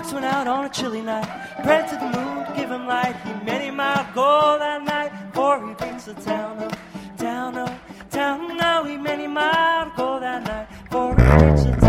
fox went out on a chilly night, prayed to the moon to give him light. He many miles go that night, before he reached the town of, town of, town. Now he many miles go that night, before he reached the